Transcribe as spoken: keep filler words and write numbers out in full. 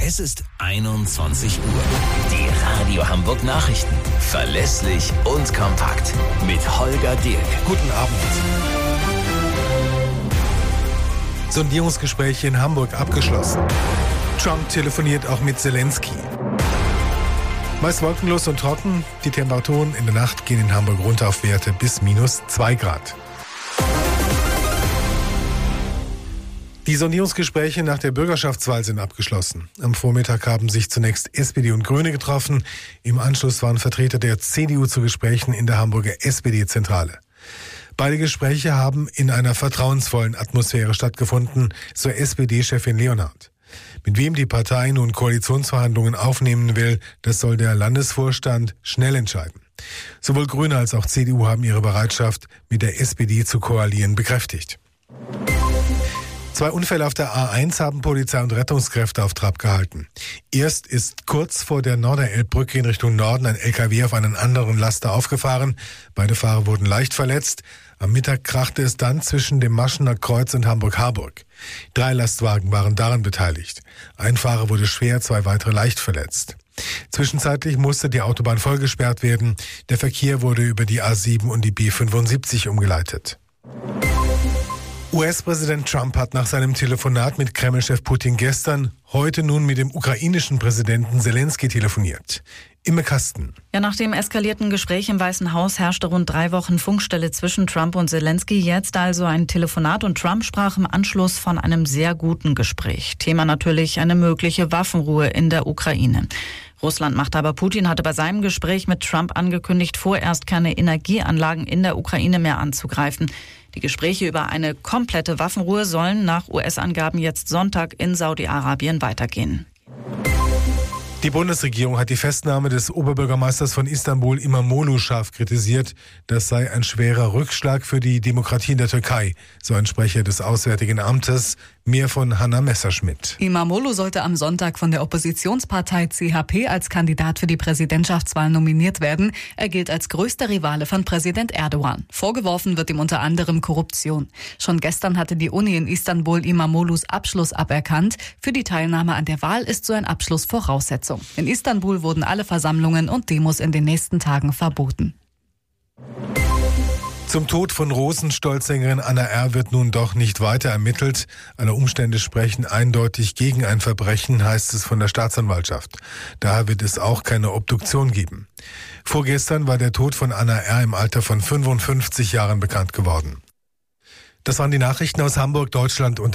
Es ist einundzwanzig Uhr. Die Radio Hamburg Nachrichten. Verlässlich und kompakt. Mit Holger Dirk. Guten Abend. Sondierungsgespräche in Hamburg abgeschlossen. Trump telefoniert auch mit Zelensky. Meist wolkenlos und trocken. Die Temperaturen in der Nacht gehen in Hamburg runter auf Werte bis minus zwei Grad. Die Sondierungsgespräche nach der Bürgerschaftswahl sind abgeschlossen. Am Vormittag haben sich zunächst S P D und Grüne getroffen. Im Anschluss waren Vertreter der C D U zu Gesprächen in der Hamburger S P D-Zentrale. Beide Gespräche haben in einer vertrauensvollen Atmosphäre stattgefunden, so S P D-Chefin Leonhardt. Mit wem die Partei nun Koalitionsverhandlungen aufnehmen will, das soll der Landesvorstand schnell entscheiden. Sowohl Grüne als auch C D U haben ihre Bereitschaft, mit der S P D zu koalieren, bekräftigt. Zwei Unfälle auf der A eins haben Polizei und Rettungskräfte auf Trab gehalten. Erst ist kurz vor der Norderelbbrücke in Richtung Norden ein L K W auf einen anderen Laster aufgefahren. Beide Fahrer wurden leicht verletzt. Am Mittag krachte es dann zwischen dem Maschener Kreuz und Hamburg-Harburg. Drei Lastwagen waren daran beteiligt. Ein Fahrer wurde schwer, zwei weitere leicht verletzt. Zwischenzeitlich musste die Autobahn voll gesperrt werden. Der Verkehr wurde über die A sieben und die B fünfundsiebzig umgeleitet. U S-Präsident Trump hat nach seinem Telefonat mit Kreml-Chef Putin gestern heute nun mit dem ukrainischen Präsidenten Zelensky telefoniert. Imme Kasten. Ja, nach dem eskalierten Gespräch im Weißen Haus herrschte rund drei Wochen Funkstille zwischen Trump und Zelensky. Jetzt also ein Telefonat und Trump sprach im Anschluss von einem sehr guten Gespräch. Thema natürlich eine mögliche Waffenruhe in der Ukraine. Russlandmachthaber Putin hatte bei seinem Gespräch mit Trump angekündigt, vorerst keine Energieanlagen in der Ukraine mehr anzugreifen. Die Gespräche über eine komplette Waffenruhe sollen nach U S-Angaben jetzt Sonntag in Saudi-Arabien weitergehen. Die Bundesregierung hat die Festnahme des Oberbürgermeisters von Istanbul Imamoglu scharf kritisiert. Das sei ein schwerer Rückschlag für die Demokratie in der Türkei, so ein Sprecher des Auswärtigen Amtes. Mehr von Hanna Messerschmidt. Imamoglu sollte am Sonntag von der Oppositionspartei C H P als Kandidat für die Präsidentschaftswahl nominiert werden. Er gilt als größter Rivale von Präsident Erdogan. Vorgeworfen wird ihm unter anderem Korruption. Schon gestern hatte die Uni in Istanbul Imamoglus Abschluss aberkannt. Für die Teilnahme an der Wahl ist so ein Abschluss Voraussetzung. In Istanbul wurden alle Versammlungen und Demos in den nächsten Tagen verboten. Zum Tod von Rosenstolz-Sängerin Anna R. wird nun doch nicht weiter ermittelt. Alle Umstände sprechen eindeutig gegen ein Verbrechen, heißt es von der Staatsanwaltschaft. Daher wird es auch keine Obduktion geben. Vorgestern war der Tod von Anna R. im Alter von fünfundfünfzig Jahren bekannt geworden. Das waren die Nachrichten aus Hamburg, Deutschland und